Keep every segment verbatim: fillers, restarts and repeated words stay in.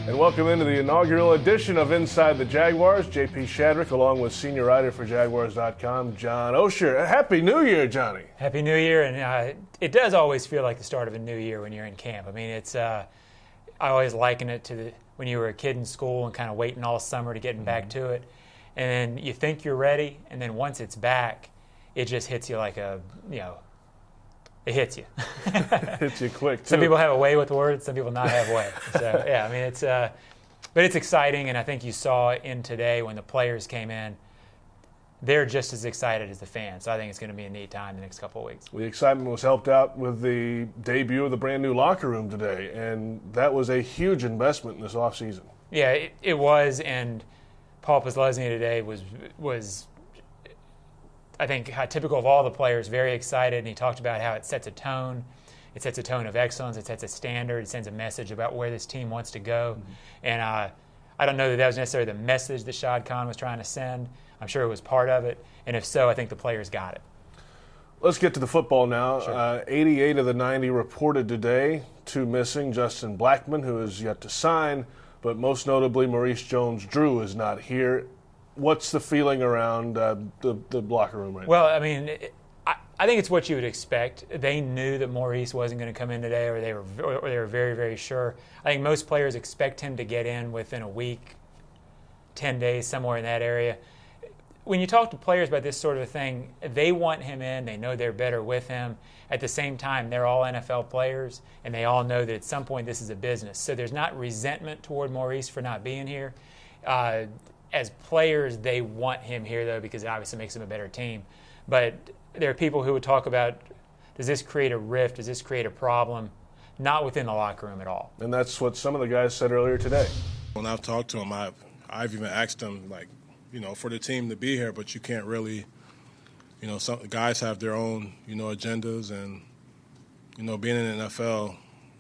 And welcome into the inaugural edition of Inside the Jaguars. J P Shadrick, along with senior writer for Jaguars dot com, John Osher. Happy New Year, Johnny. Happy New Year, and uh, it does always feel like the start of a new year when you're in camp. I mean, it's uh, I always liken it to the, when you were a kid in school and kind of waiting all summer to getting mm-hmm. back to it. And then you think you're ready, and then once it's back, it just hits you like a, you know, it hits you. Hits you quick, too. Some people have a way with words, some people not have a way. So, yeah, I mean, it's, uh, but it's exciting, and I think you saw in today when the players came in, they're just as excited as the fans. So I think it's going to be a neat time the next couple of weeks. The excitement was helped out with the debut of the brand new locker room today, and that was a huge investment in this offseason. Yeah, it, it was, and Paul Posluszny today was was. I think uh, typical of all the players, very excited, and he talked about how it sets a tone. It sets a tone of excellence. It sets a standard. It sends a message about where this team wants to go. Mm-hmm. And uh, I don't know that that was necessarily the message that Shad Khan was trying to send. I'm sure it was part of it. And if so, I think the players got it. Let's get to the football now. Sure. Uh, eighty-eight of the ninety reported today. Two missing. Justin Blackmon, who is yet to sign, but most notably Maurice Jones-Drew is not here. What's the feeling around uh, the, the locker room right well, now? Well, I mean, it, I, I think it's what you would expect. They knew that Maurice wasn't going to come in today, or they were or they were very, very sure. I think most players expect him to get in within a week, ten days, somewhere in that area. When you talk to players about this sort of thing, they want him in. They know they're better with him. At the same time, they're all N F L players, and they all know that at some point this is a business. So there's not resentment toward Maurice for not being here. Uh, As players, they want him here, though, because it obviously makes them a better team. But there are people who would talk about, does this create a rift? Does this create a problem? Not within the locker room at all. And that's what some of the guys said earlier today. When I've talked to him, I've, I've even asked them, like, you know, for the team to be here, but you can't really, you know, some guys have their own, you know, agendas. And, you know, being in the N F L,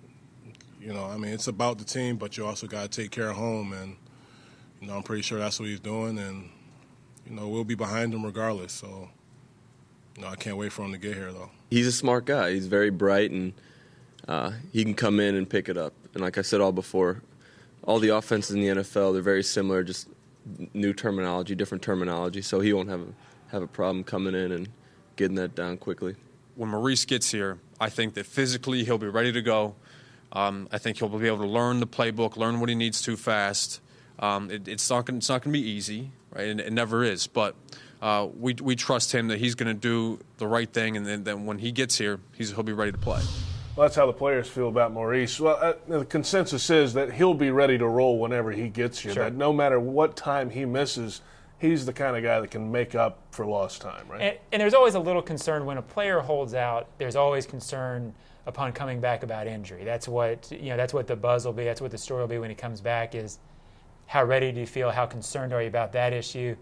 you know, I mean, it's about the team, but you also got to take care of home. And, you know, I'm pretty sure that's what he's doing, and, you know, we'll be behind him regardless. So, you know, I can't wait for him to get here, though. He's a smart guy. He's very bright, and uh, he can come in and pick it up. And like I said all before, all the offenses in the N F L, they're very similar, just new terminology, different terminology. So he won't have a, have a problem coming in and getting that down quickly. When Maurice gets here, I think that physically he'll be ready to go. Um, I think he'll be able to learn the playbook, learn what he needs to fast. Um, it, it's not going it's not going to be easy, right? And it never is. But uh, we we trust him that he's going to do the right thing, and then, then when he gets here, he's he'll be ready to play. Well, that's how the players feel about Maurice. Well, uh, the consensus is that he'll be ready to roll whenever he gets here. Sure. That no matter what time he misses, he's the kind of guy that can make up for lost time, right? And, and there's always a little concern when a player holds out. There's always concern upon coming back about injury. That's what you know. That's what the buzz will be. That's what the story will be when he comes back. Is how ready do you feel? How concerned are you about that issue?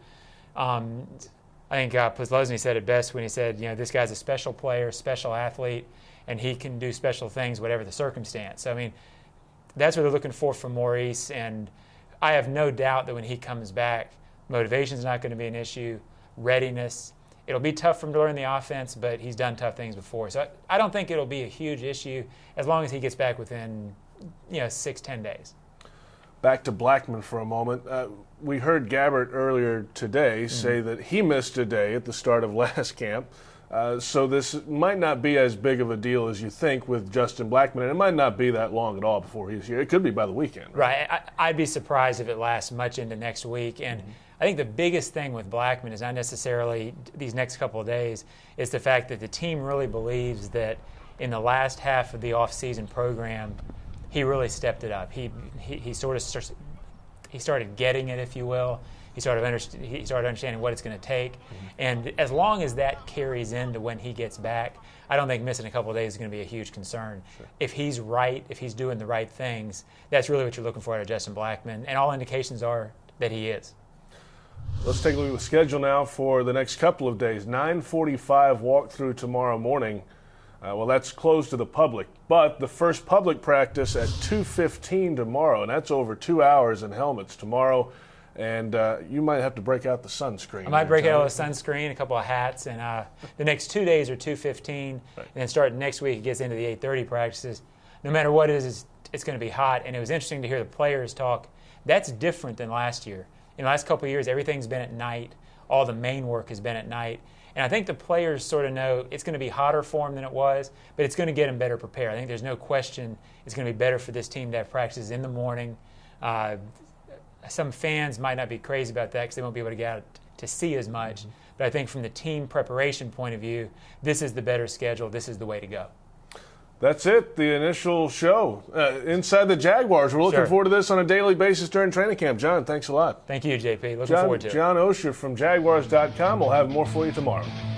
Um, I think uh, Posluszny said it best when he said, you know, this guy's a special player, special athlete, and he can do special things whatever the circumstance. So, I mean, that's what they're looking for from Maurice, and I have no doubt that when he comes back, motivation's not going to be an issue, readiness. It'll be tough for him to learn the offense, but he's done tough things before. So I, I don't think it'll be a huge issue as long as he gets back within, you know, six, ten days. Back to Blackmon for a moment. Uh, we heard Gabbert earlier today mm-hmm. say that he missed a day at the start of last camp. Uh, so this might not be as big of a deal as you think with Justin Blackmon, and it might not be that long at all before he's here. It could be by the weekend. Right. right. I, I'd be surprised if it lasts much into next week. And mm-hmm. I think the biggest thing with Blackmon is not necessarily these next couple of days. It's the fact that the team really believes that in the last half of the off-season program, he really stepped it up. He he, he sort of starts, he started getting it, if you will. He started underst- he started understanding what it's going to take, mm-hmm. and as long as that carries into when he gets back, I don't think missing a couple of days is going to be a huge concern. Sure. If he's right, if he's doing the right things, that's really what you're looking for out of Justin Blackmon, and all indications are that he is. Let's take a look at the schedule now for the next couple of days. nine forty-five walkthrough tomorrow morning. Uh, well, that's closed to the public, but the first public practice at two fifteen tomorrow, and that's over two hours in helmets tomorrow. And uh, you might have to break out the sunscreen. I might break out a sunscreen, a couple of hats, and uh, the next two days are two fifteen, right. And then starting next week it gets into the eight thirty practices. No matter what it is, it's going to be hot. And it was interesting to hear the players talk. That's different than last year. In the last couple of years, everything's been at night. All the main work has been at night. And I think the players sort of know it's going to be hotter for them than it was, but it's going to get them better prepared. I think there's no question it's going to be better for this team to have practices in the morning. Uh, some fans might not be crazy about that because they won't be able to get out to see as much. Mm-hmm. But I think from the team preparation point of view, this is the better schedule. This is the way to go. That's it, the initial show. Uh, inside the Jaguars. We're looking Sure. forward to this on a daily basis during training camp. John, thanks a lot. Thank you, J P. Looking John, forward to it. John Osher from Jaguars dot com. We'll have more for you tomorrow.